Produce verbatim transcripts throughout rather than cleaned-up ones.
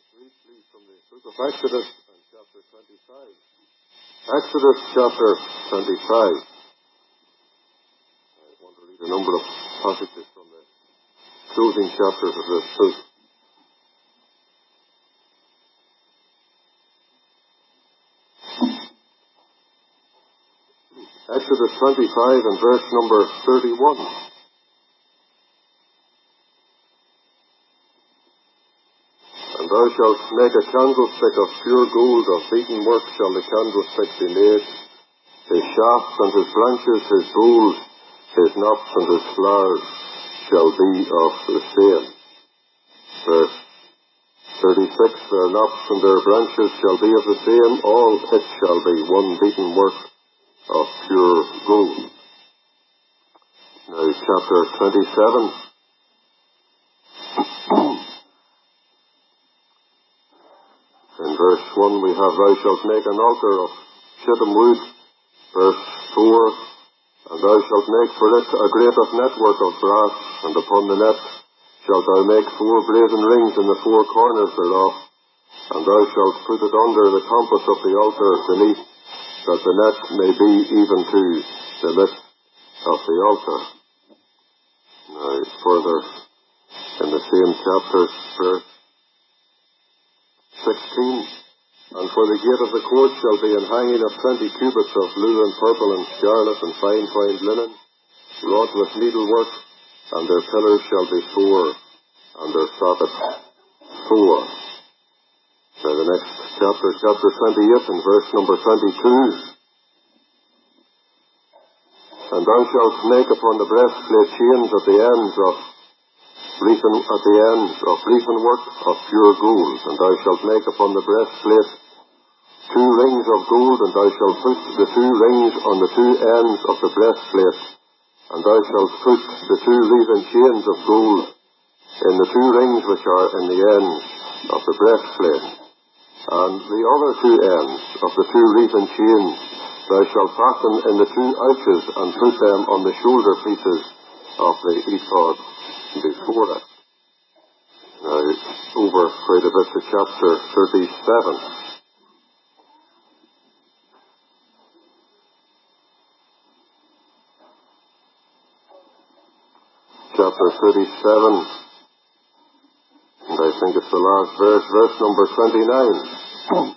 briefly from the book of Exodus and chapter twenty-five. Exodus chapter twenty-five. I want to read a number of passages from the closing chapters of this book. Exodus twenty-five and verse number thirty-one. And thou shalt make a candlestick of pure gold, of beaten work shall the candlestick be made. His shafts and his branches, his bowls, his knops and his flowers shall be of the same. Verse thirty-six, their knops and their branches shall be of the same, all it shall be one beaten work of pure gold. Now chapter twenty-seven. In verse one we have, thou shalt make an altar of shittim wood. Verse four, and thou shalt make for it a grate of network of brass, and upon the net shalt thou make four brazen rings in the four corners thereof, and thou shalt put it under the compass of the altar beneath, that the net may be even to the lip of the altar. Now further in the same chapter, verse sixteen, and for the gate of the court shall be an hanging of twenty cubits of blue and purple and scarlet and fine twined linen, wrought with needlework, and their pillars shall be four, and their sockets four. Now the next chapter, chapter twenty-eight, and verse number twenty-two. And thou shalt make upon the breastplate chains at the ends of Reefin, at the ends of reefin work of pure gold, and thou shalt make upon the breastplate two rings of gold, and thou shalt put the two rings on the two ends of the breastplate, and thou shalt put the two wreathen chains of gold in the two rings which are in the ends of the breastplate, and the other two ends of the two wreathen chains thou shalt fasten in the two ouches, and put them on the shoulder pieces of the ephod before it. Now, over quite a bit to chapter thirty-seven. Chapter thirty-seven, and I think it's the last verse, verse number twenty-nine.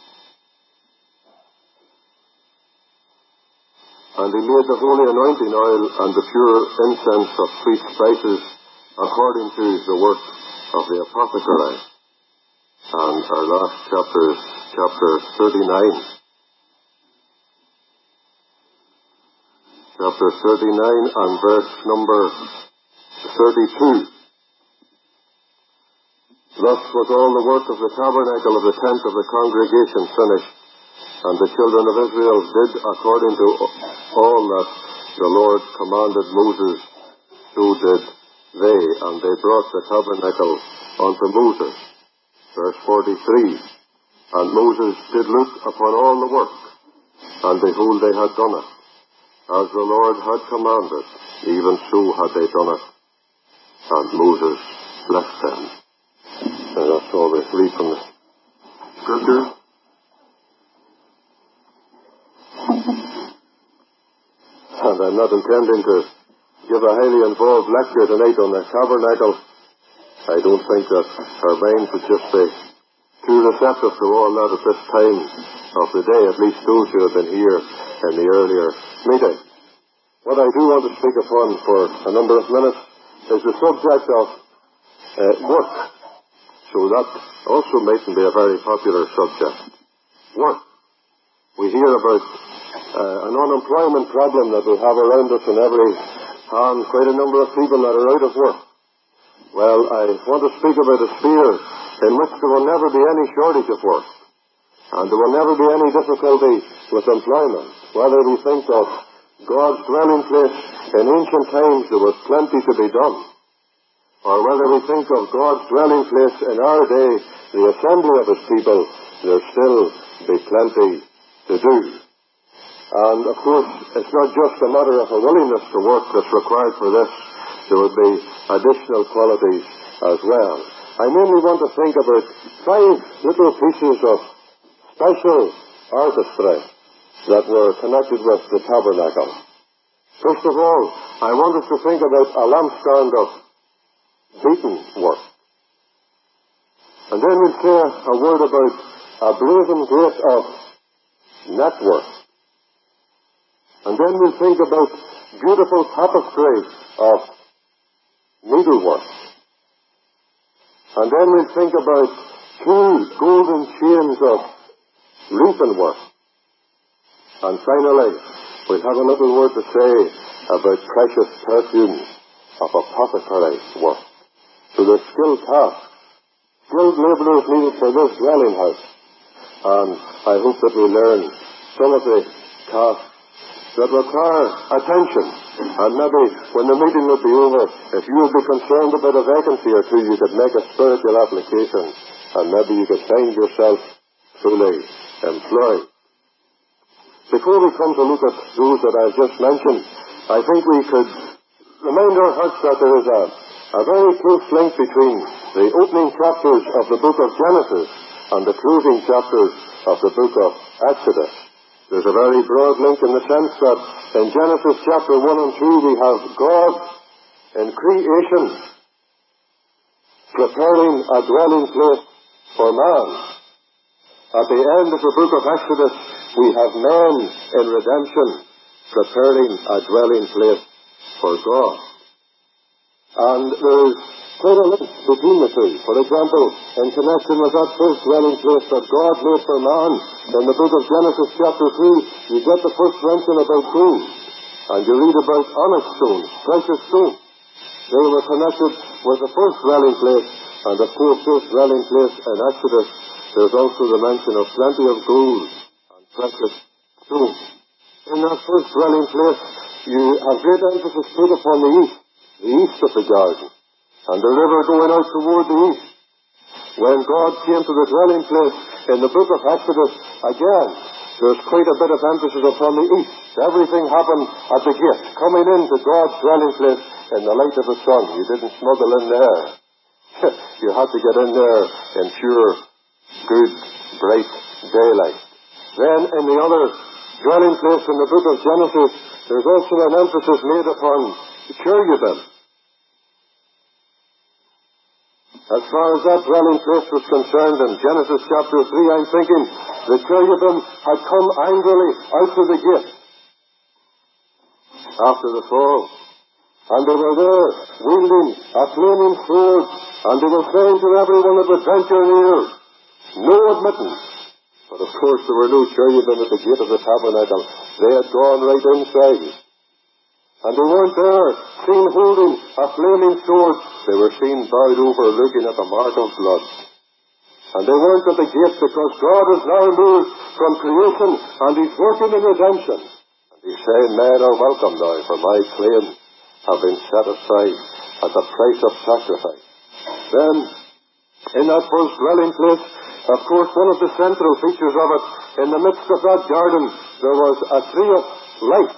And he made the holy anointing oil and the pure incense of sweet spices according to the work of the apothecary. And our last chapter is chapter thirty-nine. Chapter thirty-nine and verse number thirty-two. Thus was all the work of the tabernacle of the tent of the congregation finished, and the children of Israel did according to all that the Lord commanded Moses, so did they, and they brought the tabernacle unto Moses. Verse forty-three, and Moses did look upon all the work, and behold, they had done it, as the Lord had commanded, even so had they done it, and Moses blessed them. And that's all we read from the Scriptures. And I'm not intending to give a highly involved lecture tonight on the tabernacle. I don't think that our minds would just be too receptive to all that at this time of the day, at least those who have been here in the earlier meeting. What I do want to speak upon for a number of minutes is the subject of uh, work. So that also mightn't be a very popular subject. Work. We hear about uh, an unemployment problem that we have around us in every hand, quite a number of people that are out of work. Well, I want to speak about a sphere in which there will never be any shortage of work, and there will never be any difficulty with employment. Whether we think of God's dwelling place in ancient times, there was plenty to be done, or whether we think of God's dwelling place in our day, the assembly of His people, there'll still be plenty to do. And of course, it's not just a matter of a willingness to work that's required for this. There would be additional qualities as well. I mainly want to think about five little pieces of special artistry that were connected with the tabernacle. First of all, I want us to think about a lampstand of beaten work. And then we'll say a word about a brazen gate of network. And then we'll think about beautiful tapestry of needlework. And then we'll think about two golden chains of reaping work. And finally, we'll have a little word to say about precious perfumes of apothecary work. So there's skilled tasks, skilled labourers needed for this dwelling house. And I hope that we learn some of the tasks that require attention. And maybe when the meeting would be over, if you would be concerned about a vacancy or two, you could make a spiritual application, and maybe you could find yourself truly employed. Before we come to look at those that I've just mentioned, I think we could remind our hearts that there is a, a very close link between the opening chapters of the book of Genesis and the closing chapters of the book of Exodus. There's a very broad link in the sense that in Genesis chapter one and two we have God in creation preparing a dwelling place for man. At the end of the book of Exodus we have men in redemption preparing a dwelling place for God. And there is quite a link between the two. For example, in connection with that first dwelling place that God made for man, in the book of Genesis chapter two, you get the first mention about gold. And you read about onyx stones, precious stones. They were connected with the first dwelling place, and of course this dwelling place in Exodus, there's also the mention of plenty of gold and precious stones. In that first dwelling place, you have great emphasis put upon the east, the east of the garden, and the river going out toward the east. When God came to the dwelling place in the book of Exodus, again, there's quite a bit of emphasis upon the east. Everything happened at the gate, coming into God's dwelling place in the light of the sun. You didn't smuggle in there. You had to get in there in pure, good, bright daylight. Then in the other dwelling place in the book of Genesis, there's also an emphasis made upon the cherubim. As far as that dwelling place was concerned in Genesis chapter three, I'm thinking the cherubim had come angrily out of the gate after the fall. And they were there wielding a flaming sword, and they were saying to everyone that would venture near, no admittance. But of course there were no cherubim at the gate of the tabernacle. They had gone right inside. And they weren't there seen holding a flaming sword. They were seen bowed over looking at the mark of blood. And they weren't at the gate because God has now moved from creation and He's working in redemption. And He's saying, men are welcome now, for my claims have been set aside at the price of sacrifice. Then, in that first dwelling place, of course, one of the central features of it, in the midst of that garden, there was a tree of life.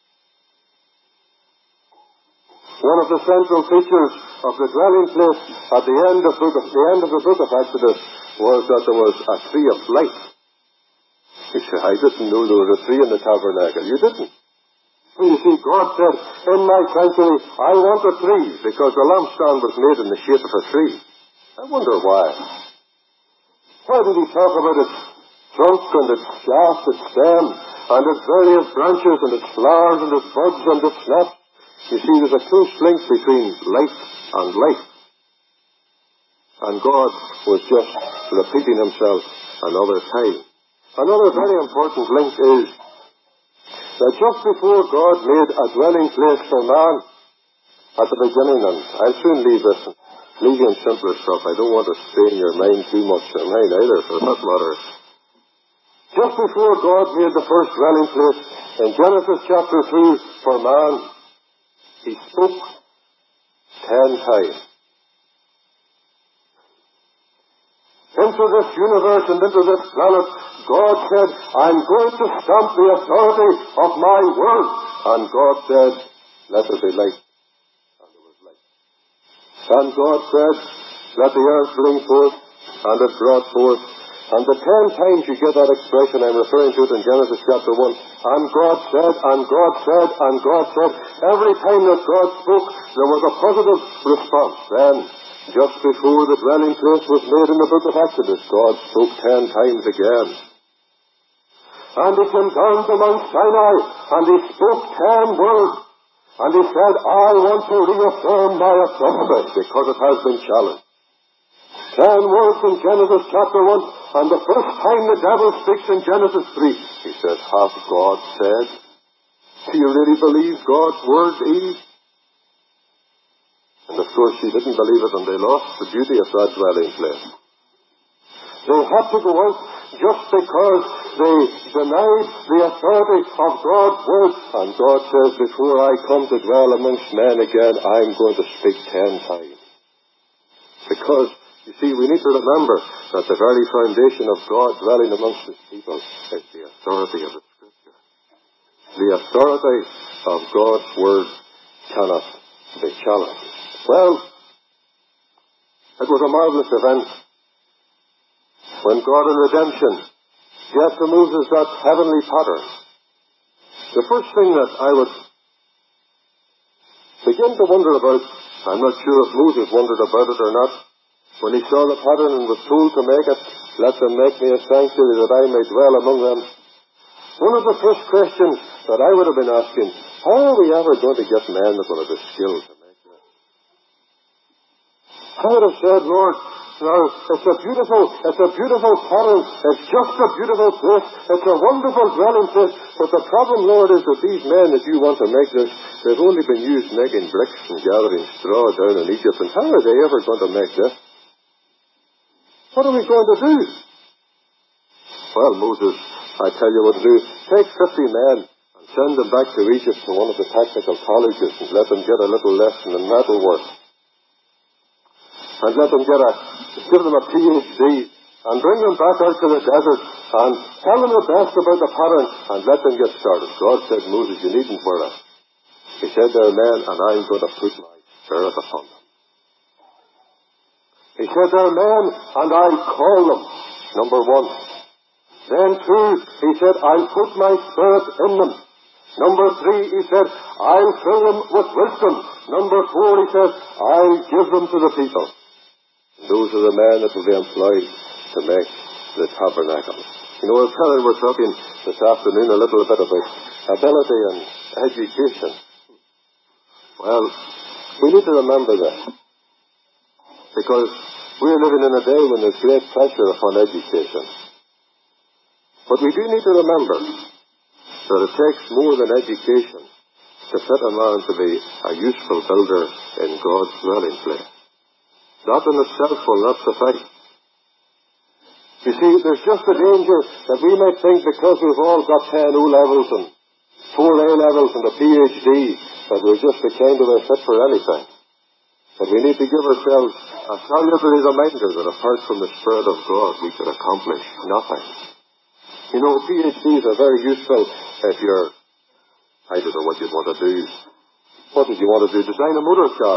One of the central features of the dwelling place at the end of, book of, the, end of the book of Exodus was that there was a tree of life. You say, I didn't know there was a tree in the tabernacle. You didn't. Well, you see, God said, in my sanctuary, I want a tree, because the lampstand was made in the shape of a tree. I wonder why. Why did He talk about its trunk and its shaft, its stem, and its various branches, and its flowers, and its buds, and its snaps? You see, there's a close link between life and life. And God was just repeating Himself another time. Another very important link is that just before God made a dwelling place for man at the beginning, and I'll soon leave this, leave you in simpler stuff. I don't want to strain your mind too much, or mine either, for that matter. Just before God made the first dwelling place in Genesis chapter two for man, He spoke ten times. Into this universe and into this planet, God said, I'm going to stamp the authority of my word. And God said, let there be light. And there was light. And God said, let the earth bring forth, and it brought forth. And the ten times you get that expression, I'm referring to it in Genesis chapter one, and God said, and God said, and God said. Every time that God spoke, there was a positive response. Then, just before the dwelling place was made in the book of Exodus, God spoke ten times again. And he came down to Mount Sinai, and he spoke ten words. And he said, I want to reaffirm my authority, because it has been challenged. Ten words in Genesis chapter one, and the first time the devil speaks in Genesis three, he says, hath God said? Do you really believe God's word, Eve? And of course she didn't believe it, and they lost the beauty of that dwelling place. They had to go out just because they denied the authority of God's word. And God says, before I come to dwell amongst men again, I'm going to speak ten times. Because you see, we need to remember that the very foundation of God dwelling amongst His people is the authority of the Scripture. The authority of God's Word cannot be challenged. Well, it was a marvelous event when God in redemption gave to Moses that heavenly pattern. The first thing that I would begin to wonder about, I'm not sure if Moses wondered about it or not, when he saw the pattern and was told to make it, let them make me a sanctuary that I may dwell among them. One of the first questions that I would have been asking, how are we ever going to get men that will have the skill to make this? I would have said, Lord, now, it's a beautiful, it's a beautiful pattern. It's just a beautiful place. It's a wonderful dwelling place. But the problem, Lord, is that these men that you want to make this, they've only been used making bricks and gathering straw down in Egypt. And how are they ever going to make this? What are we going to do? Well, Moses, I tell you what to do. Take fifty men and send them back to Egypt to one of the technical colleges and let them get a little lesson in metalwork. And let them get a, give them a P H D and bring them back out to the desert and tell them the best about the pattern and let them get started. God said, Moses, you needn't worry. He said, they're men and I'm going to put my spirit upon them. He said, they're men, and I'll call them, number one. Then two, he said, I'll put my spirit in them. Number three, he said, I'll fill them with wisdom. Number four, he said, I'll give them to the people. Those are the men that will be employed to make the tabernacle. You know, Helen, we're talking this afternoon a little bit about ability and education. Well, we need to remember this. Because we're living in a day when there's great pressure upon education. But we do need to remember that it takes more than education to fit a man to be a useful builder in God's dwelling place. That in itself will not suffice. You see, there's just a danger that we may think because we've all got ten O-levels and four A-levels and a P H D that we're just the kind of a fit for anything. But we need to give ourselves a salutary reminder that apart from the Spirit of God, we can accomplish nothing. You know, P H Ds are very useful if you're, I don't know what you'd want to do. What did you want to do? Design a motor car?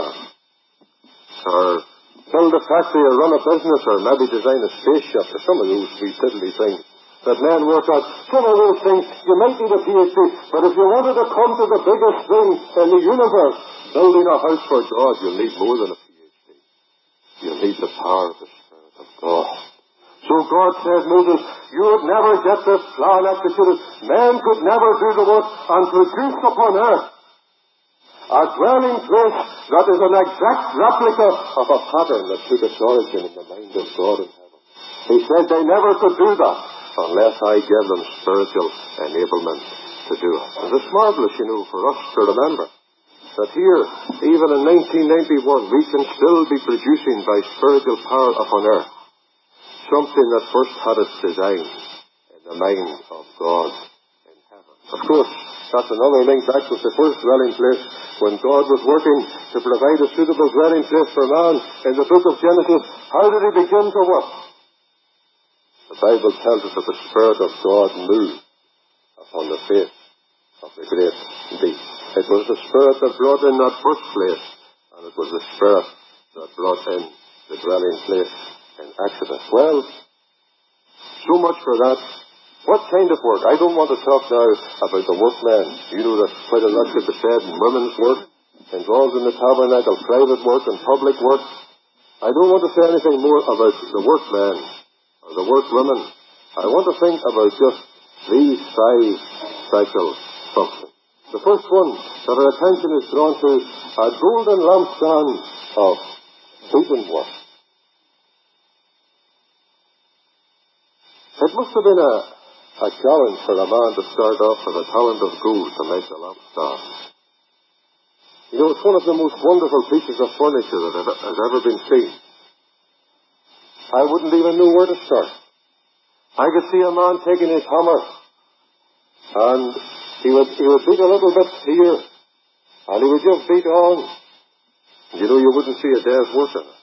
Or build a factory or run a business? Or maybe design a spaceship? Or some of those wee tiddly things that men work on. Some of those things, you might need a P H D. But if you wanted to come to the biggest thing in the universe, building a house for God, you'll need more than a P H D. You'll need the power of the Spirit of God. So God said, Moses, you would never get this plan executed. Man could never do the work and produce upon earth a dwelling place that is an exact replica of a pattern that took its origin in the mind of God in heaven. He said they never could do that unless I give them spiritual enablement to do it. And it's marvelous, you know, for us to remember that here, even in nineteen ninety-one, we can still be producing by spiritual power upon earth something that first had its design in the mind of God in heaven. Of course, that's another link back with the first dwelling place when God was working to provide a suitable dwelling place for man in the book of Genesis. How did he begin to work? The Bible tells us that the Spirit of God moved upon the face of the great deep. It was the Spirit that brought in that first place, and it was the Spirit that brought in the dwelling place in Exodus. Well, so much for that. What kind of work? I don't want to talk now about the workman. You know that quite a lot could be said in women's work, involved in the tabernacle, private work and public work. I don't want to say anything more about the workman or the workwoman. I want to think about just these five special functions. The first one that our attention is drawn to, a golden lampstand of beaten work. It must have been a, a challenge for a man to start off with a talent of gold to make a lampstand. You know, it's one of the most wonderful pieces of furniture that has ever been seen. I wouldn't even know where to start. I could see a man taking his hammer, and he would, he would beat a little bit here, and he would just beat on. You know, you wouldn't see a day's work in it.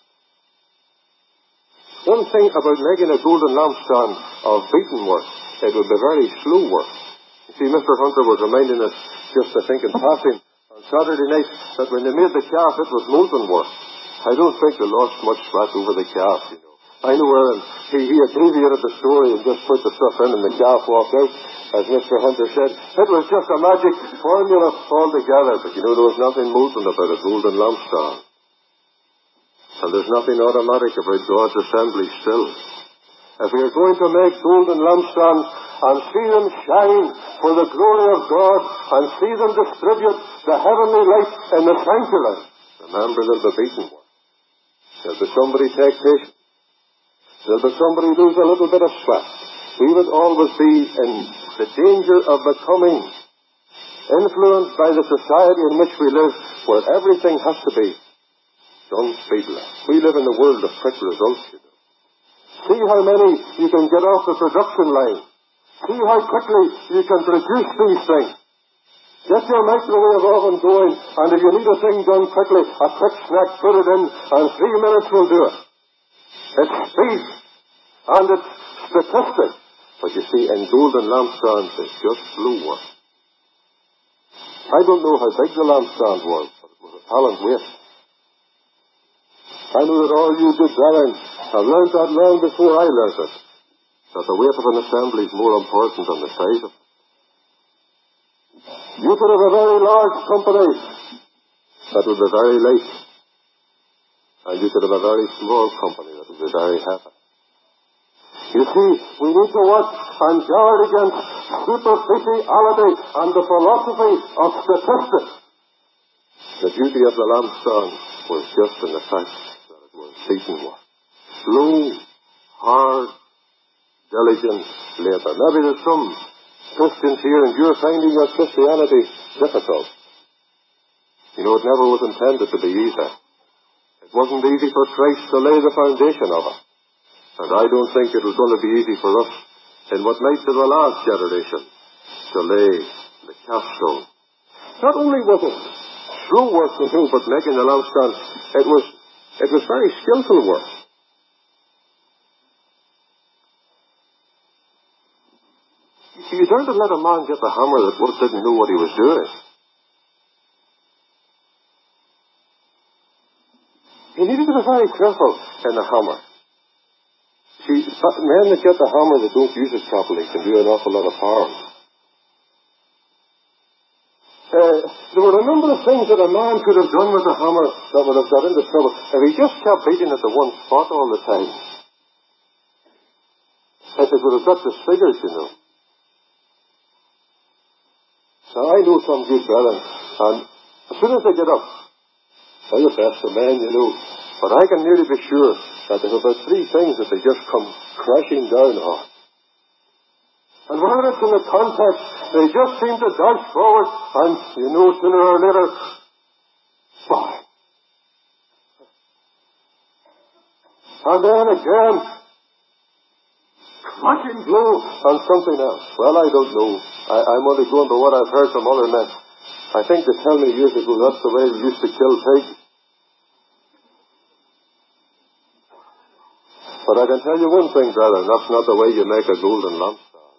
One thing about making a golden lampstand of beaten work, it would be very slow work. You see, Mister Hunter was reminding us, just I think in passing, on Saturday night, that when they made the calf, it was molten work. I don't think they lost much sweat over the calf, you know. I know where he, he abbreviated the story and just put the stuff in and the calf walked out, as Mister Hunter said. It was just a magic formula altogether, but you know, there was nothing molten about a golden lampstand. And there's nothing automatic about God's assembly still. If we are going to make golden lampstands and see them shine for the glory of God and see them distribute the heavenly light in the sanctuary, remember there'll be beaten work. There'll be somebody take patience. There'll be somebody lose a little bit of sweat. We would always be in the danger of becoming influenced by the society in which we live, where everything has to be done speedily. We live in the world of quick results, you know. See how many you can get off the production line. See how quickly you can produce these things. Get your microwave oven going, and if you need a thing done quickly, a quick snack, put it in, and three minutes will do it. It's speed, and it's statistics. But you see, in golden lampstands, it's just slow work. I don't know how big the lampstand was, but it was a talent weight. I know that all you good brethren have learned that long before I learned it, that the weight of an assembly is more important than the size of it. You could have a very large company that would be very light, and you could have a very small company that would be very heavy. You see, we need to watch and guard against superficiality and the philosophy of statistics. The beauty of the lampstand was just in the fact that it was beaten work. Slow, hard, diligent labor. Maybe there's some Christians here and you're finding your Christianity difficult. You know, it never was intended to be easy. It wasn't easy for Christ to lay the foundation of it. And I don't think it was going to be easy for us in what might be the last generation to lay the capstone. Not only was it slow work to do, but making the lampstand, it was, it was very skillful work. You don't let a man get the hammer that didn't know what he was doing. He needed to be very careful in the hammer. See, men that get the hammer that don't use it properly can do an awful lot of harm. Uh, there were a number of things that a man could have done with the hammer that would have got into trouble if he just kept beating at the one spot all the time. If it would have got disfigured, you know. Now, I know some good brethren, and as soon as they get up, they're the best of men, you know. But I can nearly be sure that there's about three things that they just come crashing down on. And whether it's in the context, they just seem to dodge forward, and you know, sooner or later, bye. And then again, crashing blow on something else. Well, I don't know. I, I'm only going by what I've heard from other men. I think they tell me years ago that's the way we used to kill pigs. But I can tell you one thing, brother, that's not the way you make a golden lampstand.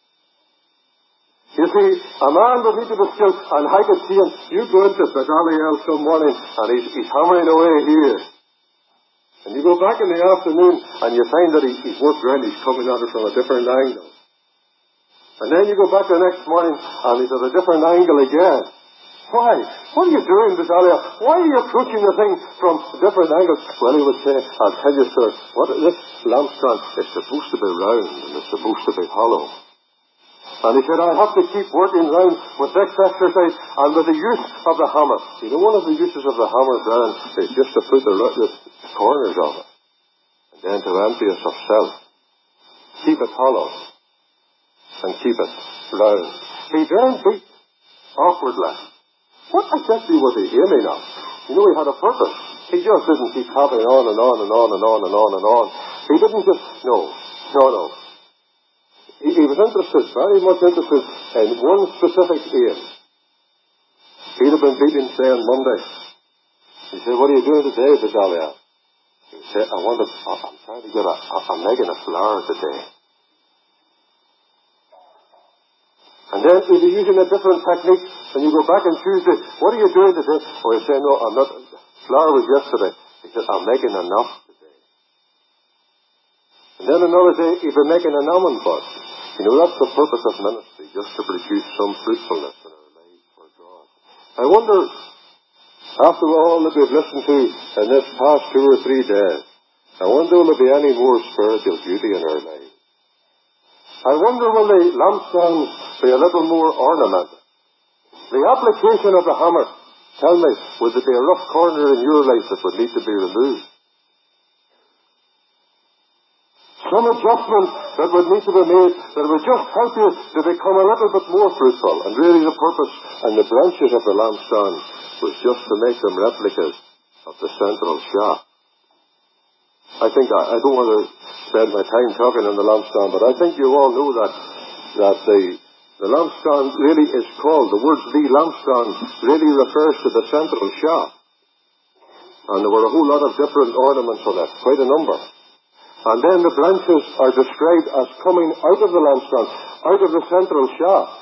You see, a man would need to be skilled, and I could see him, you go into Begalliel some morning, and he's, he's hammering away here. And you go back in the afternoon and you find that he, he's worked around, he's coming at it from a different angle. And then you go back the next morning and he's at a different angle again. Why? What are you doing, Bedalia? Why are you approaching the thing from different angles? Well, he would say, I'll tell you, sir, what this lampstand is supposed to be round and it's supposed to be hollow. And he said, I have to keep working round with this exercise and with the use of the hammer. You know, one of the uses of the hammer, Brian, is just to put the, the corners of it. And then to empty us of self. Keep it hollow. And keep it round. He then beat awkwardly. What exactly was he aiming at? You know, he had a purpose. He just didn't keep hopping on and on and on and on and on and on. He didn't just, no, no, no. He, he was interested, very much interested in one specific aim. He'd have been beating, say, on Monday. He said, what are you doing today, Bedalia? He said, I want to, I'm trying to get a, I'm making a flower today. And then he'd be using a different technique, and you go back on Tuesday, what are you doing today? Oh, he'd say, no, I'm not, flower was yesterday. He said, I'm making enough today. And then another day, he'd be making an almond bud. You know, that's the purpose of ministry, just to produce some fruitfulness in our lives for God. I wonder, after all that we've listened to in this past two or three days, I wonder will there be any more spiritual beauty in our lives? I wonder will the lampstands be a little more ornamented? The application of the hammer, tell me, would there be a rough corner in your life that would need to be removed? Some adjustment that would need to be made that would just help you to become a little bit more fruitful. And really the purpose and the branches of the lampstand was just to make them replicas of the central shaft. I think, I, I don't want to spend my time talking on the lampstand, but I think you all know that, that the, the lampstand really is called, the word the lampstand really refers to the central shaft. And there were a whole lot of different ornaments on it, quite a number. And then the branches are described as coming out of the lampstand, out of the central shaft.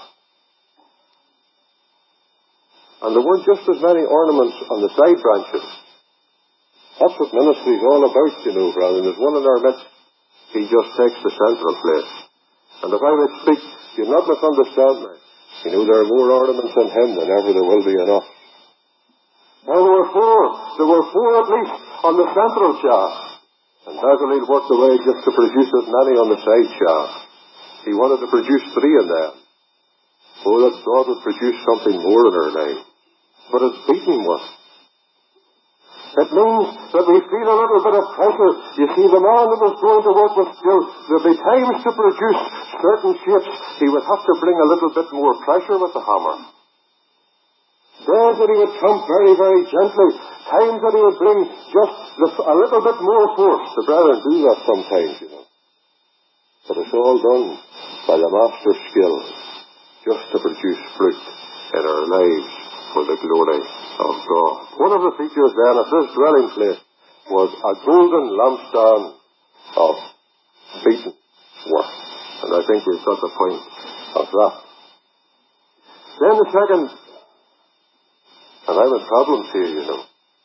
And there weren't just as many ornaments on the side branches. That's what ministry is all about, you know, brother. There's one in our midst. He just takes the central place. And if I would speak, you'll not misunderstand me. You know, there are more ornaments in him than ever there will be in us. Now there were four. There were four at least on the central shaft. And Basil had worked away just to produce as many on the side shaft. He wanted to produce three in there. Oh, that God would produce something more in our life. But it's beaten one. It means that we feel a little bit of pressure. You see, the man that was going to work with skill, there'll be times to produce certain shapes. He would have to bring a little bit more pressure with the hammer. Days that he would thump very, very gently. Times that he would bring just the, a little bit more force. The brethren do that sometimes, you know. But it's all done by the master's skill, just to produce fruit in our lives for the glory of God. One of the features then of this dwelling place was a golden lampstand of beaten work. And I think we've got the point of that. Then the second, and I'm in problems here, you know.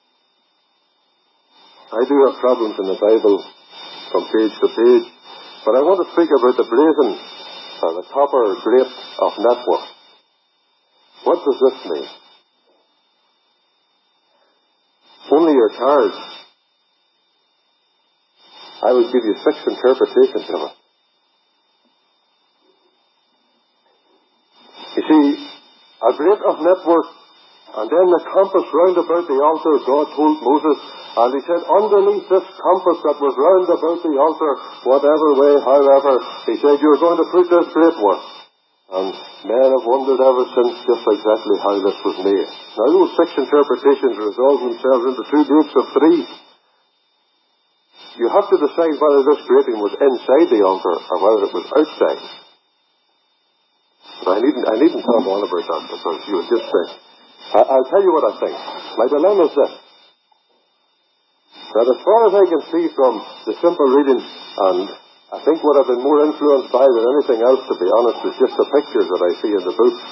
I do have problems in the Bible from page to page, but I want to speak about the brazen, or the copper grate of network. What does this mean? Only your cards. I would give you six interpretations of it. You see, a grate of network, and then the compass round about the altar, God told Moses, and he said, underneath this compass that was round about the altar, whatever way, however, he said, you're going to put this great one. And men have wondered ever since just exactly how this was made. Now, those six interpretations resolve themselves into two groups of three. You have to decide whether this grating was inside the altar or whether it was outside. But I needn't, I needn't talk on about that because you would just say, I, I'll tell you what I think. My dilemma is this. That as far as I can see from the simple reading, and I think what I've been more influenced by than anything else, to be honest, is just the pictures that I see in the book.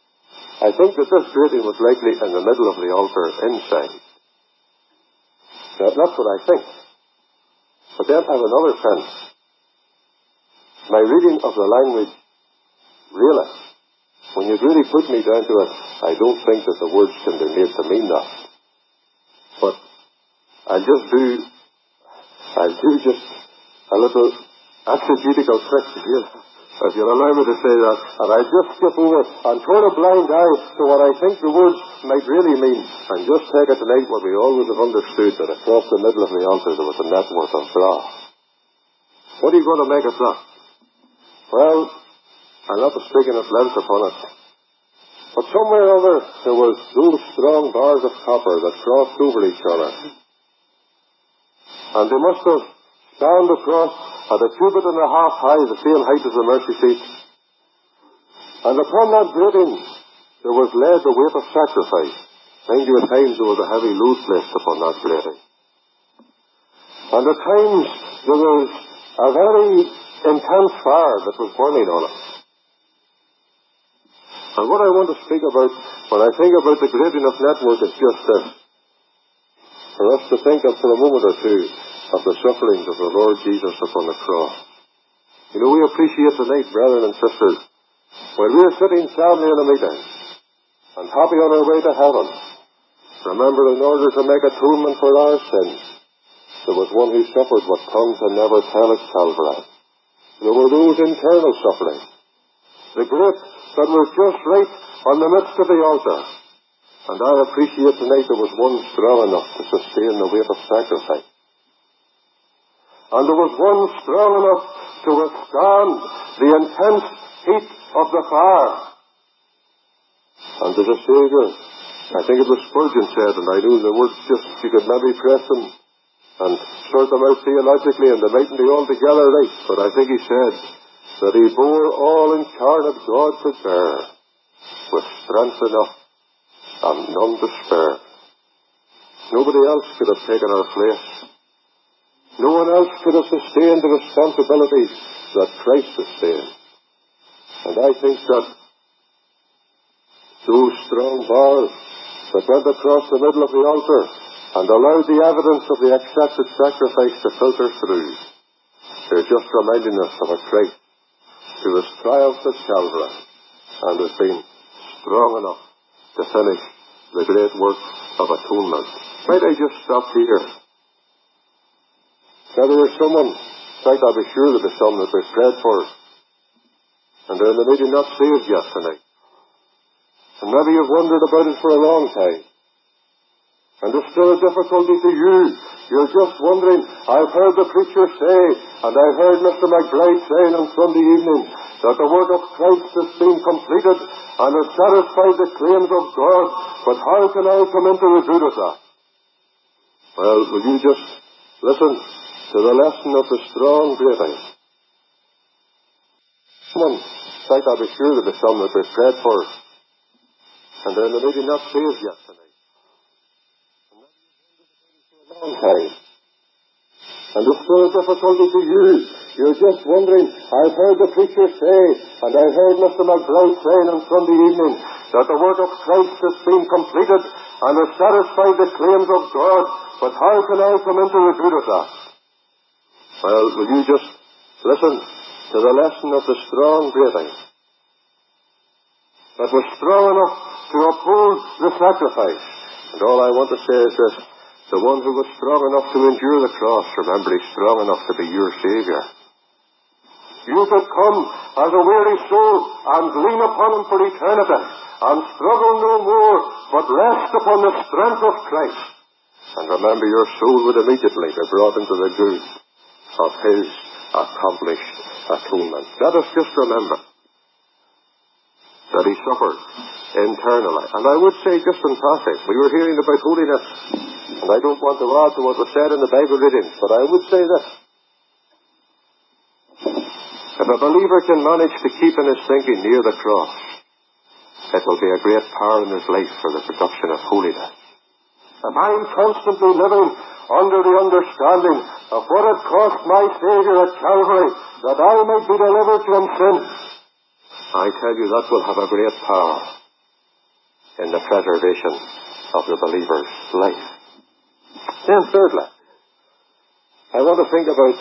I think that this grating was likely in the middle of the altar inside. Now, that's what I think. But then I have another sense. My reading of the language, really, when you really put me down to it, I don't think that the words can be made to mean that. But I'll just do, I'll do just a little exegetical trick here, if you'll allow me to say that, and I'll just skip over and turn a blind eye to what I think the words might really mean, and just take it tonight what we always have understood, that across the middle of the altar there was a network of brass. What are you going to make of that? Well, I'm not speaking at length upon it, but somewhere or other there was those strong bars of copper that crossed over each other, and they must have spanned across at a cubit and a half high, the same height as the mercy seat. And upon that grating there was laid the weight of sacrifice. Mind you, at times there was a heavy load placed upon that grating. And at times there was a very intense fire that was burning on it. And what I want to speak about when I think about the grating of network is just this. For us to think of for a moment or two of the sufferings of the Lord Jesus upon the cross. You know, we appreciate tonight, brethren and sisters, when we are sitting calmly in a meeting and happy on our way to heaven, remember, in order to make atonement for our sins, there was one who suffered what tongue can never tell at Calvary. There were those internal sufferings, the great that was just right on the midst of the altar. And I appreciate tonight there was one strong enough to sustain the weight of sacrifice. And there was one strong enough to withstand the intense heat of the fire. And there's a Saviour, I think it was Spurgeon said, and I knew the words just, you could maybe press them and sort them out theologically, and they mightn't be altogether right, but I think he said that he bore all incarnate God could bear, with strength enough and none to spare. Nobody else could have taken our place. No one else could have sustained the responsibilities that Christ sustained. And I think that those strong bars that went across the middle of the altar and allowed the evidence of the accepted sacrifice to filter through, they're just reminding us of a Christ who has triumphed at Calvary and has been strong enough to finish the great work of atonement. Might I just stop here? Now there is someone, in fact I'll be sure there is some that we've prayed for, and they're maybe not saved yet tonight. And maybe you've wondered about it for a long time. And there's still a difficulty to you. You're just wondering, I've heard the preacher say, and I heard Mister McBride saying on Sunday evening, that the work of Christ has been completed and has satisfied the claims of God, but how can I come into the good of that? Well, will you just listen to the lesson of the strong grating? Someone, in fact I'll be sure there is some that we've prayed for, and they're maybe not saved yet tonight. Long time. And there's still a difficulty to you. You're just wondering, I've heard the preacher say, and I heard Mister McBride saying on Sunday evening, that the work of Christ has been completed and has satisfied the claims of God, but how can I come into the good of that? Well, will you just listen to the lesson of the strong grating that was strong enough to uphold the sacrifice. And all I want to say is this: the one who was strong enough to endure the cross, remember, he's strong enough to be your Saviour. You could come as a weary soul and lean upon him for eternity and struggle no more, but rest upon the strength of Christ. And remember, your soul would immediately be brought into the good of his accomplished atonement. Let us just remember that he suffered internally. And I would say, just in passing, we were hearing about holiness, and I don't want to add to what was said in the Bible readings, but I would say this: if a believer can manage to keep in his thinking near the cross, it will be a great power in his life for the production of holiness. If I'm constantly living under the understanding of what it cost my Saviour at Calvary that I might be delivered from sin, I tell you that will have a great power in the preservation of the believer's life. Then thirdly, I want to think about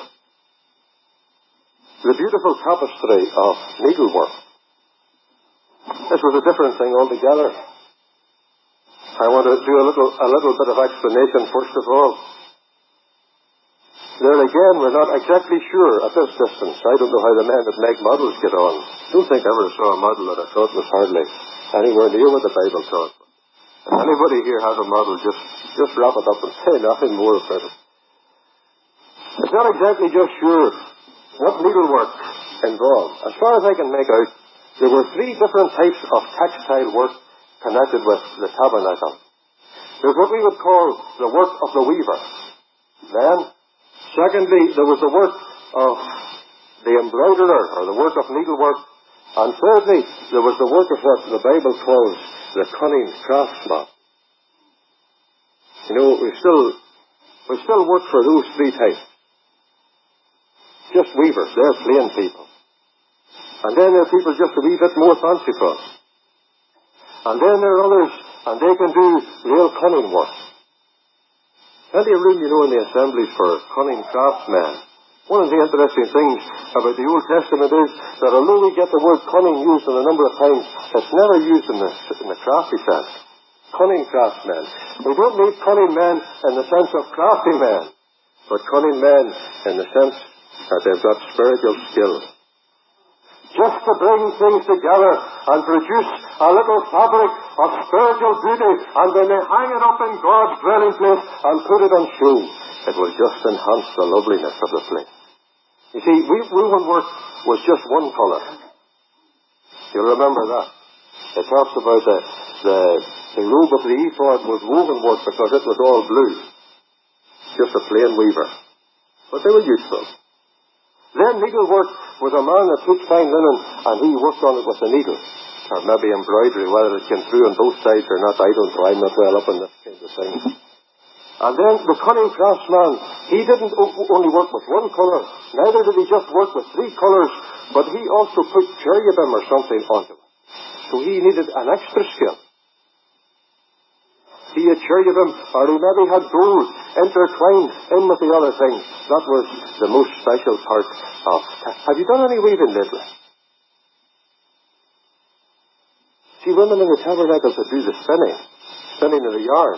the beautiful tapestry of needlework. This was a different thing altogether. I want to do a little, a little bit of explanation first of all. There again, we're not exactly sure at this distance. I don't know how the men that make models get on. I don't think I ever saw a model that I thought was hardly anywhere near what the Bible taught. If anybody here has a model, just, just wrap it up and say nothing more about it. It's not exactly just sure what needlework involved. As far as I can make out, there were three different types of textile work connected with the tabernacle. There's what we would call the work of the weaver. Then, secondly, there was the work of the embroiderer, or the work of needlework. And thirdly, there was the work of what the Bible calls the cunning craftsman. You know, we still, we still work for those three types. Just weavers, they're plain people. And then there are people just a wee bit more fanciful. And then there are others, and they can do real cunning work. Plenty of room, you know, in the assemblies for cunning craftsmen. One of the interesting things about the Old Testament is that although we get the word cunning used in a number of times, it's never used in the, in the crafty sense. Cunning craftsmen. We don't need cunning men in the sense of crafty men, but cunning men in the sense that they've got spiritual skill. Just to bring things together and produce a little fabric of spiritual beauty, and when they hang it up in God's dwelling place and put it on show, it will just enhance the loveliness of the place. You see, woven work was just one colour. You'll remember that. It talks about the, the, the robe of the ephod was woven work because it was all blue. Just a plain weaver. But they were useful. Then needlework was a man that took fine linen and he worked on it with a needle. Or maybe embroidery, whether it came through on both sides or not, I don't know. I'm not well up in this kind of thing. And then the cunning craftsman, he didn't only work with one colour, neither did he just work with three colours, but he also put cherubim or something onto it. So he needed an extra skill. He had cherubim, or he maybe had gold intertwined in with the other things. That was the most special part of. Have you done any weaving lately? See, women in the tabernacles that do the spinning, spinning of the yarn.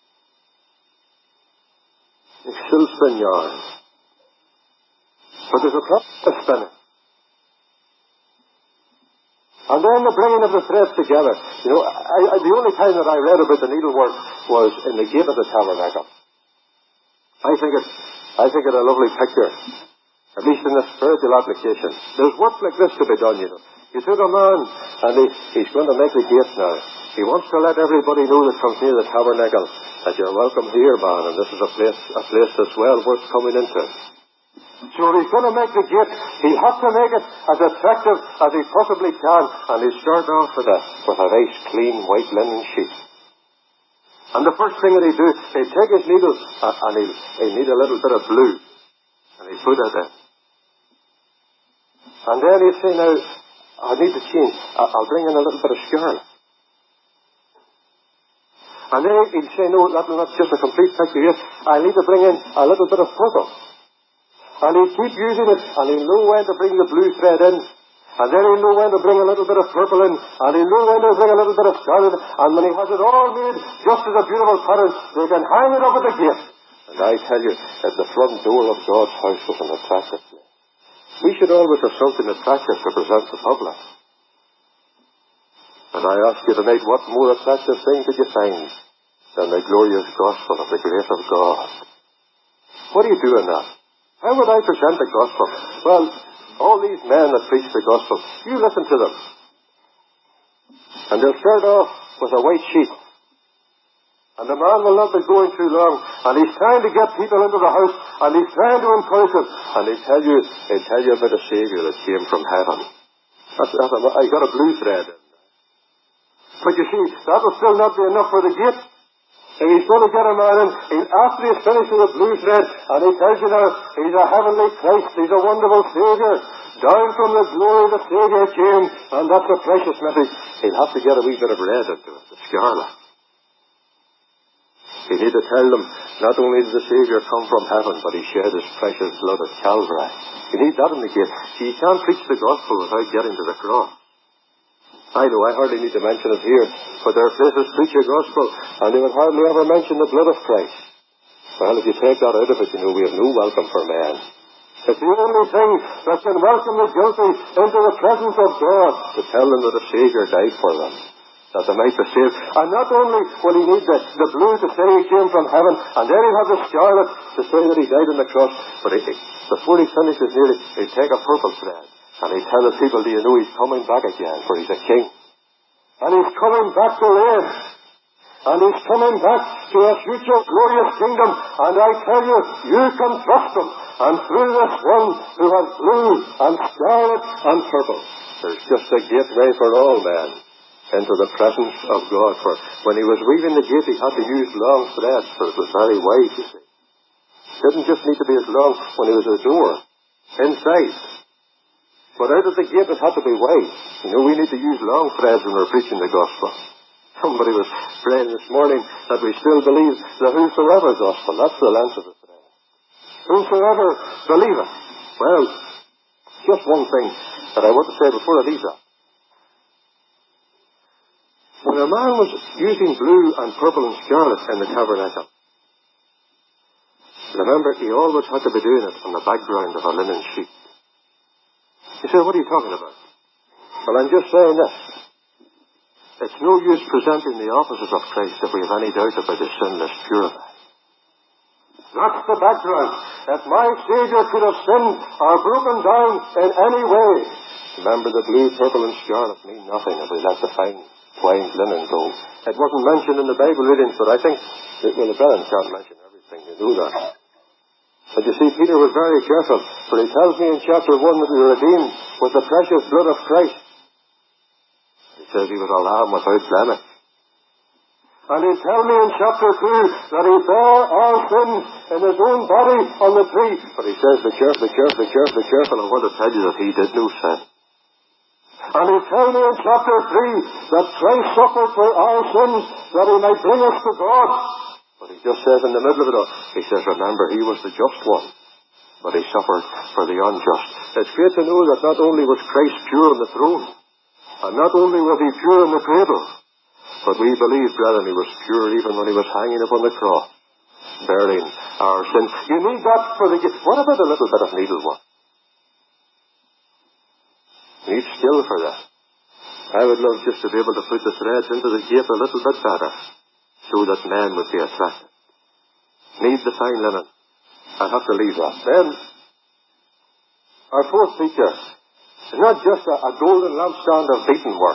They still spin yarn. But there's a process of spinning. And then the bringing of the threads together. You know, I, I, the only time that I read about the needlework was in the gate of the tabernacle. I think it, I think it a lovely picture, at least in the spiritual application. There's work like this to be done, you know. You took a man, and he, he's going to make the gate now. He wants to let everybody know that comes near the tabernacle that you're welcome here, man, and this is a place, a place that's well worth coming into. So if he's going to make the gate, he'll have to make it as attractive as he possibly can, and he'll start off with a, with a nice, clean, white linen sheet. And the first thing that he'll do, he'll take his needle, uh, and he'll, he'll need a little bit of blue, and he'll put it in. And then he'll say, now, I need to change, I'll bring in a little bit of scarlet. And then he'll say, no, that's not just a complete picture yet, I need to bring in a little bit of purple. And he'll keep using it, and he'll know when to bring the blue thread in. And then he'll know when to bring a little bit of purple in. And he'll know when to bring a little bit of scarlet. And when he has it all made just as a beautiful pattern, they can hang it up at the gate. And I tell you, that the front door of God's house was an attractive place. We should always have something attractive to present the public. And I ask you tonight, what more attractive thing could you find than the glorious gospel of the grace of God? What do you do in that? How would I present the gospel? Well, all these men that preach the gospel, you listen to them. And they'll start off with a white sheet. And the man will not be going too long, and he's trying to get people into the house, and he's trying to encourage them, and he'll tell you, he'll tell you about a Saviour that came from heaven. That's, that's a, I got a blue thread in. But you see, that will still not be enough for the gate. If he's going to get a man in, he'll, after he's finished with the blue thread, and he tells you now, he's a heavenly Christ, he's a wonderful Saviour. Down from the glory the Saviour came, and that's a precious message. He'll have to get a wee bit of red into it, the scarlet. You need to tell them Not only did the Saviour come from heaven, but he shed his precious blood at Calvary. You need that in the gate. You can't preach the gospel without getting to the cross. I know, I hardly need to mention it here, but there are places preach a gospel, and they would hardly ever mention the blood of Christ. Well, if you take that out of it, you know, we have no welcome for man. It's the only thing that can welcome the guilty into the presence of God, to tell them that a Saviour died for them, that they might be saved. And not only will he need the, the blue to say he came from heaven, and then he'll have the scarlet to say that he died on the cross, but he, before he finishes nearly, he'll take a purple thread, and he'll tell the people, do you know he's coming back again, for he's a king. And he's coming back to reign. And he's coming back to a future glorious kingdom. And I tell you, you can trust him. And through this one who has blue and scarlet and purple, there's just a gateway for all men into the presence of God. For when he was weaving the gate, he had to use long threads, for it was very wide, you see. It didn't just need to be as long when he was at the door, inside. But out of the gate, it had to be wide. You know, we need to use long threads when we're preaching the gospel. Somebody was praying this morning that we still believe the whosoever gospel. That's the length of the thread. Whosoever believeth. Well, just one thing that I want to say before I leave that. When a man was using blue and purple and scarlet in the tabernacle, remember, he always had to be doing it on the background of a linen sheet. You say, what are you talking about? Well, I'm just saying this. It's no use presenting the offices of Christ if we have any doubt about his sinless purity. That's the background. If my Saviour could have sinned or broken down in any way, remember the blue, purple and scarlet mean nothing if we let the fine twined linen go. It wasn't mentioned in the Bible readings, but I think, well, the Brethren can't mention everything, you know that. But you see, Peter was very careful, for he tells me in chapter one that we were redeemed with the precious blood of Christ. He says he was a lamb without blemish. And he'll tell me in chapter two that he bore our sins in his own body on the tree. But he says, be careful, be careful, be careful, be careful. I want to tell you that he did no sin. And he'll tell me in chapter three that Christ suffered for our sins that he might bring us to God. But he just says in the middle of it all, he says, remember, he was the just one, but he suffered for the unjust. It's great to know that not only was Christ pure on the throne, and not only was he pure in the cradle, but we believe, brethren, he was pure even when he was hanging upon the cross, bearing our sins. You need that for the gift. What about a little bit of needlework? You need skill for that. I would love just to be able to put the threads into the gape a little bit better, so that men would be attracted. Need the fine linen. I'll have to leave that. Then, our fourth feature is not just a, a golden lampstand of beaten work,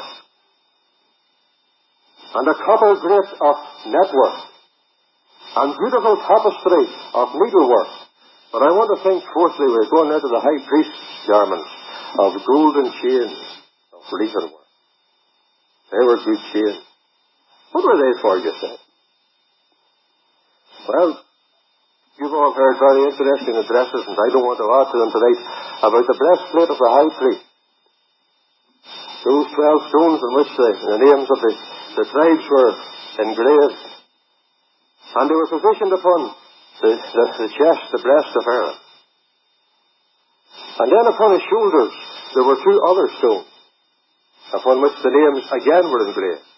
and a copper grate of network, and beautiful tapestry of needlework. But I want to think, fourthly, we're going into the high priest's garments of golden chains of wreathen work. They were good chains. What were they for, you say? Well, you've all heard very interesting addresses, and I don't want to add to them tonight, about the breastplate of the high priest. Those twelve stones in which the, the names of the, the tribes were engraved. And they were positioned upon the, the, the chest, the breast of Aaron. And then upon his shoulders there were two other stones, upon which the names again were engraved.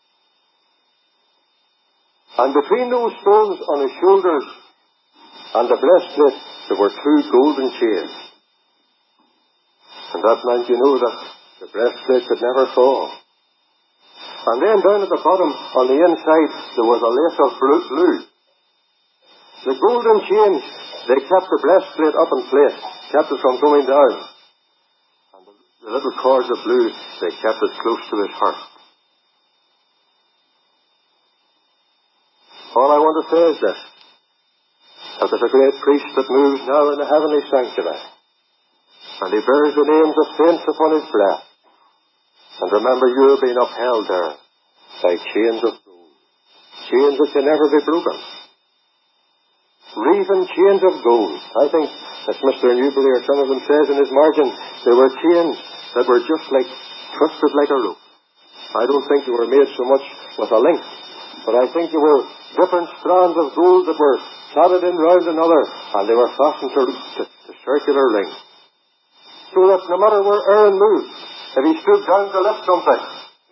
And between those stones on his shoulders and the breastplate there were two golden chains. And that meant, you know, that the breastplate could never fall. And then down at the bottom, on the inside, there was a lace of blue. The golden chains, they kept the breastplate up in place, kept it from going down. And the, the little cords of blue, they kept it close to his heart. All I want to say is this, that there's a great priest that moves now in the heavenly sanctuary, and he bears the names of saints upon his breast. And remember, you're being upheld there by chains of gold, chains that can never be broken. Wreathen chains of gold. I think, as Mister Newberry or some of them says in his margin, they were chains that were just like, twisted like a rope. I don't think they were made so much with a link, but I think they were different strands of gold that were solid in round another, and they were fastened to, to, to circular rings. So that no matter where Aaron moved, if he stood down to lift something,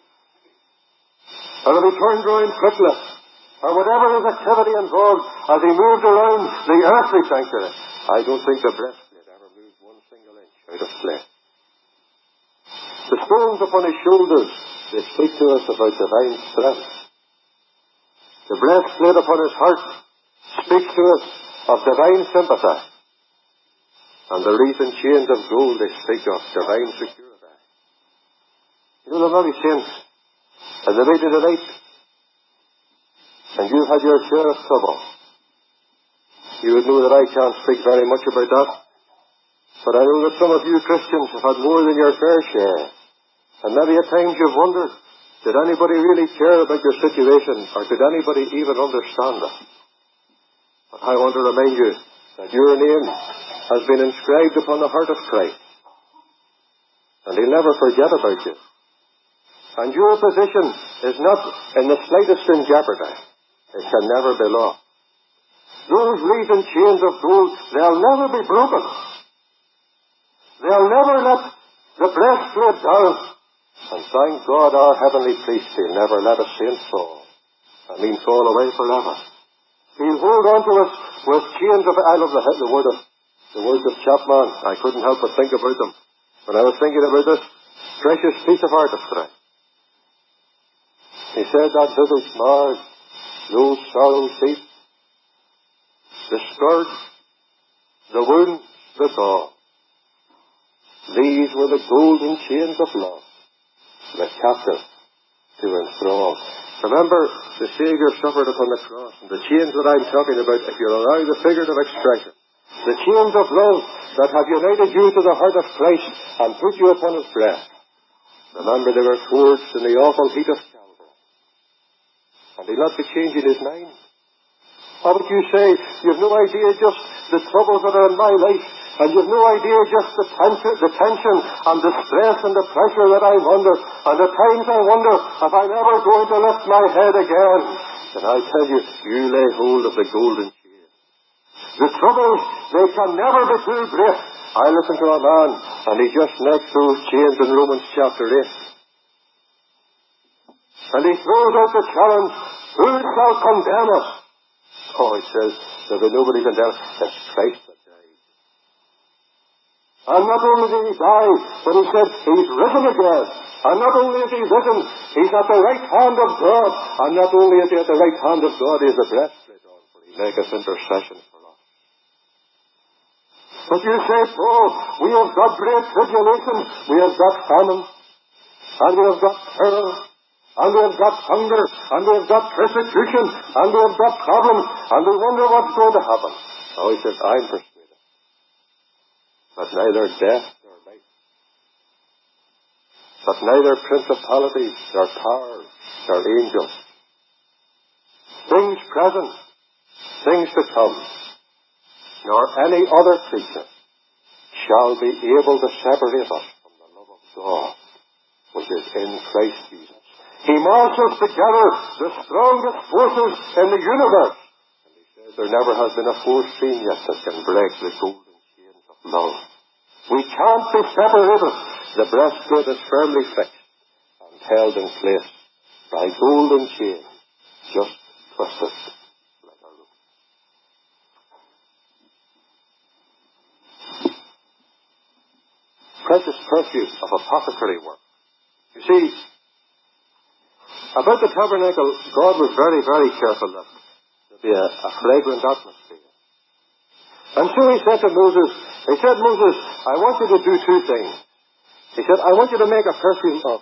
or if he turned round quickly, or whatever his activity involved, as he moved around the earthly sanctuary, I don't think the breastplate ever moved one single inch out of place. The stones upon his shoulders, they speak to us about divine strength. The breastplate upon his heart speaks to us of divine sympathy. And the wreath and chains of gold they speak of divine security. You know, the very saints, and they made it a night, and you've had your share of trouble. You would know that I can't speak very much about that, but I know that some of you Christians have had more than your fair share. And maybe at times you've wondered, did anybody really care about your situation, or did anybody even understand it? But I want to remind you that your name has been inscribed upon the heart of Christ, and he'll never forget about you. And your position is not in the slightest in jeopardy. It can never be lost. Those wreath and chains of gold, they'll never be broken. They'll never let the breastplate down. And thank God our heavenly priest, he'll never let a saint fall. I mean fall away forever. He'll hold on to us with chains of, I love the, the word of, the words of Chapman. I couldn't help but think about them when I was thinking about this precious piece of artistry. He said that visage marred, those sorrows deep, the scourge, the wound, the gall. These were the golden chains of love, the captive to enthrall. Remember, the Saviour suffered upon the cross, and the chains that I'm talking about, if you'll allow the figurative expression, the chains of love that have united you to the heart of Christ and put you upon his breast. Remember, they were forged in the awful heat of Calvary. And he'll not be changing his mind. How would you say, you've no idea just the troubles that are in my life, and you've no idea just the tension, the tension and the stress and the pressure that I'm under, and the times I wonder if I'm ever going to lift my head again. Then I tell you, you lay hold of the golden chain. The troubles, they can never be too great. I listened to a man, and he just next those chains in Romans chapter eight. And he throws out the challenge, who shall condemn us? Oh, he says, there'll be nobody condemned. It's Christ that died. And not only did he die, but he said, he's risen again. And not only is he risen, he's at the right hand of God. And not only is he at the right hand of God, he has the breastplate on, for he maketh intercession for us. But you say, Paul, we have got great tribulation, we have got famine, and we have got peril, and we have got hunger, and we have got persecution, and we have got problems, and we wonder what's going to happen. Oh, he says, I'm persuaded that neither death nor life, that neither principalities nor powers nor angels, things present, things to come, nor any other creature shall be able to separate us from the love of God, which is in Christ Jesus. He marshals together the strongest forces in the universe. And he says there never has been a force seen yet that can break the golden chains of love. We can't be separated. The breastplate is firmly fixed and held in place by golden chains, just twisted like a rope. Precious perfume of apothecary work. You see, about the tabernacle, God was very, very careful that there be a, a fragrant atmosphere. And so he said to Moses, he said, Moses, I want you to do two things. He said, I want you to make a perfume of,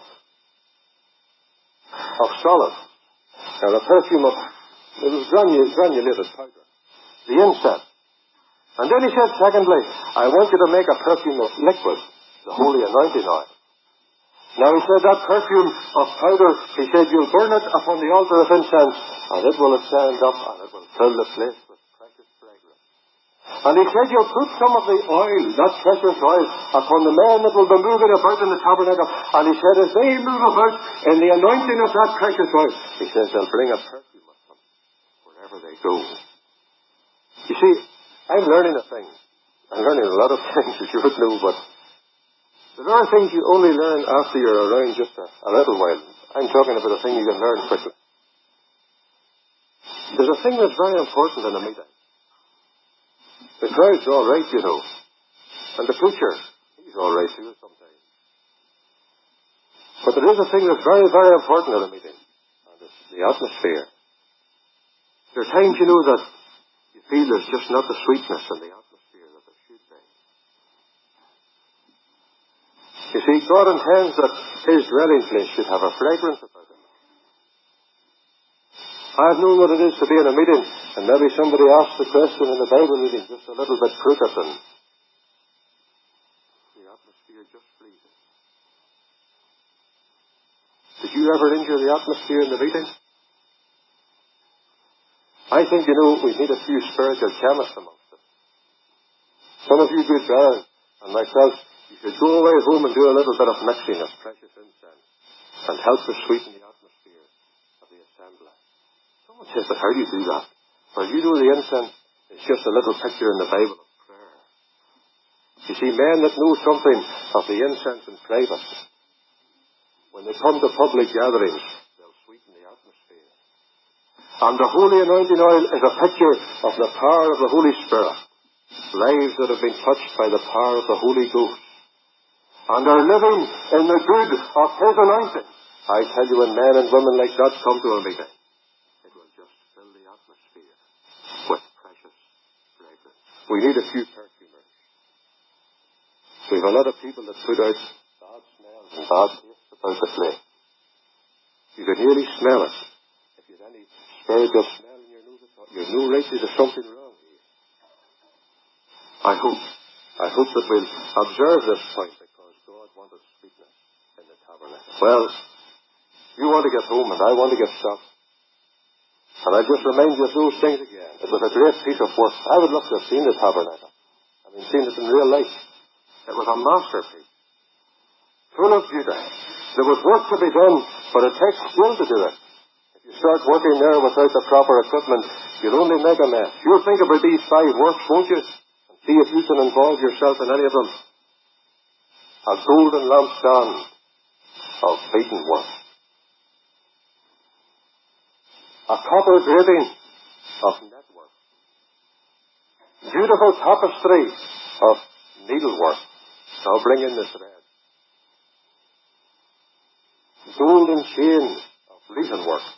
of solid, or a perfume of, it was granul, granulated powder, the incense. And then he said, secondly, I want you to make a perfume of liquid, the holy anointing oil. Now he said that perfume of powder, he said, you'll burn it upon the altar of incense, and it will ascend up, and it will fill the place with precious fragrance. And he said, you'll put some of the oil, that precious oil, upon the men that will be moving about in the tabernacle. And he said, as they move about in the anointing of that precious oil, he says, they'll bring a perfume with them wherever they go. You see, I'm learning a thing. I'm learning a lot of things that you would know, but there are things you only learn after you're around just a, a little while. I'm talking about a thing you can learn quickly. There's a thing that's very important in a meeting. The crowd's all right, you know. And the preacher, he's all right too sometimes. But there is a thing that's very, very important in a meeting. And it's the atmosphere. There are times, you know, that you feel there's just not the sweetness in the atmosphere that there should be. You see, God intends that his dwelling place should have a fragrance about it. I've known what it is to be in a meeting, and maybe somebody asks the question in the Bible reading just a little bit crooked, and the atmosphere just freezes. Did you ever injure the atmosphere in the meeting? I think, you know, we need a few spiritual chemists amongst us. Some of you good brethren, and myself, you should go away home and do a little bit of mixing of precious incense and help to sweeten the atmosphere of the assembly. Someone says, but how do you do that? Well, you know the incense is just a little picture in the Bible of prayer. You see, men that know something of the incense in private, when they come to public gatherings, they'll sweeten the atmosphere. And the holy anointing oil is a picture of the power of the Holy Spirit. Lives that have been touched by the power of the Holy Ghost and are living in the good of his anointing. I tell you, when men and women like that come to a meeting, it will just fill the atmosphere with precious fragrance. We need a few perfumers. We have a lot of people that put out bad smells and bad tastes about the place. You can nearly smell it. If you have any spiritual smell in your nose, you know right there's something wrong here. I hope, I hope that we'll observe this point, because God wanted sweetness in the tabernacle. Well, you want to get home and I want to get stopped. And I just remind you of those things again. It was a great piece of work. I would love to have seen the tabernacle. I mean, seen it in real life. It was a masterpiece. Full of beauty. There was work to be done, but it takes skill to do it. If you start working there without the proper equipment, you'll only make a mess. You'll think about these five works, won't you? And see if you can involve yourself in any of them. A golden lampstand of beaten work. A copper grating of network. Beautiful tapestry of needlework. Now bring in the thread. Golden chains of leaven work.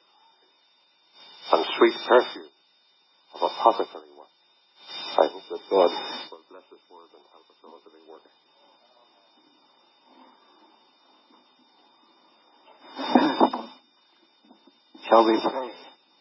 And sweet perfume of apothecary work. I hope that God will bless His word and help us all to be working. Shall we pray?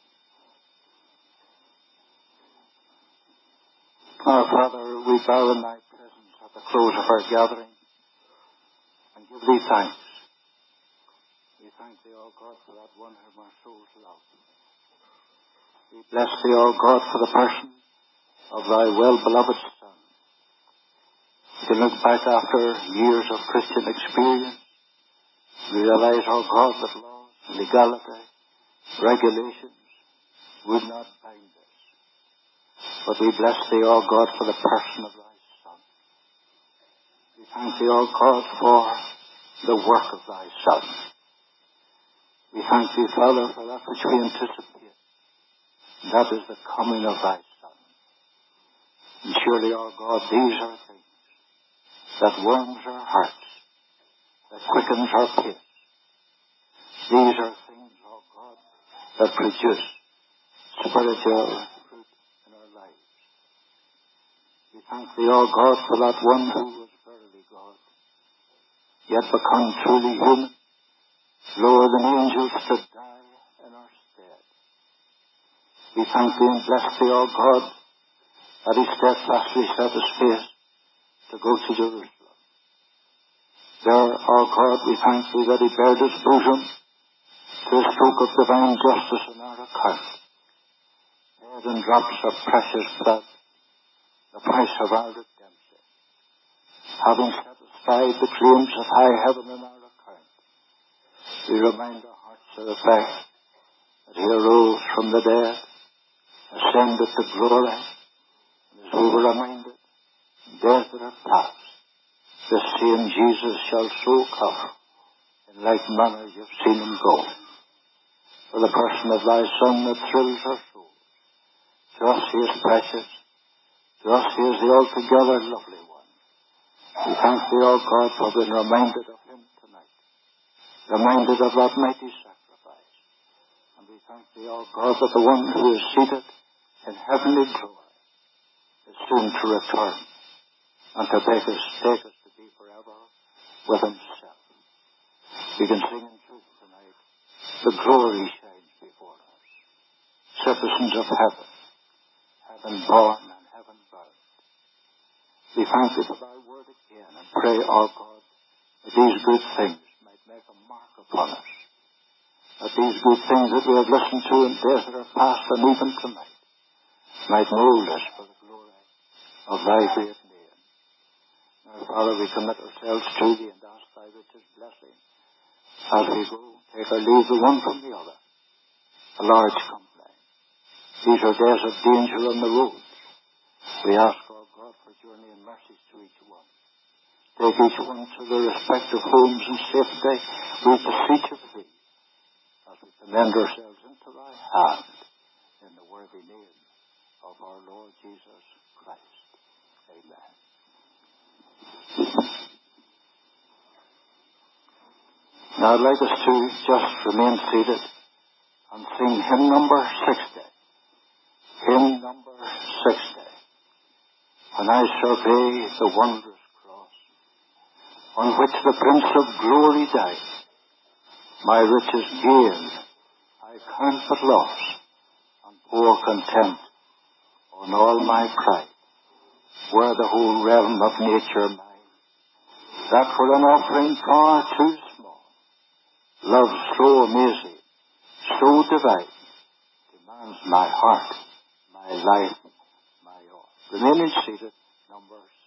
Our Father, we bow in thy presence at the close of our gathering and give thee thanks. We thank thee, O God, for that one whom our souls love. We bless thee, O God, for the person of thy well-beloved Son. We can look back after years of Christian experience, realize, O God, that laws, legality, regulations would not bind us. But we bless thee, O God, for the person of thy Son. We thank thee, O God, for the work of thy Son. We thank thee, Father, for that which we anticipate. And that is the coming of thy Son. And surely, O God, these are things that warms our hearts, that quickens our pace. These are things, O God, that produce spiritual fruit in our lives. We thank thee, O God, for that one who was verily God, yet become truly human, lower than angels to die in our stead. We thank thee and bless thee, O God, that he steadfastly set his face to go to Jerusalem. There, O God, we thank thee that he bared his bosom to a stroke of divine justice in our account, paid in drops of precious blood, the price of our redemption. Having satisfied the claims of high heaven in our account, we remind our hearts of the fact that he arose from the dead, ascended to glory, As we were reminded, days that are past, the same Jesus shall so come. In like manner you've seen him go. For the person of thy Son that thrills our soul. To us he is precious. To us he is the altogether lovely one. We thank thee, O God, for being reminded of him tonight. Reminded of that mighty sacrifice. And we thank thee, O God, that the one who is seated in heavenly glory is soon to return and to take us, take us to be forever with himself. We can sing in truth tonight, the glory shines before us. Citizens of heaven, heaven born and heaven bound. We thank thee for thy word again and pray, O God, that these good things might make a mark upon us. That these good things that we have listened to in days that are past and even tonight might mold us for the glory of thy great name. Now, Father, we commit ourselves to thee and ask thy richest blessing. As we go, take our leave the one from the other. A large company. These are days of danger on the road. We ask, O God, for journey and mercies to each one. Take each one to their respective homes in safety. We beseech of thee, as we commend ourselves into thy hand, in the worthy name of our Lord Jesus Christ. Amen. Now I'd like us to just remain seated and sing hymn number sixty. Hymn number sixty. When I survey the wondrous cross on which the Prince of Glory died, my richest gain I count but loss, and pour content on all my pride, were the whole realm of nature mine, that for an offering far too small, love so amazing, so divine, demands my heart, my life, my all. Remaining seated, number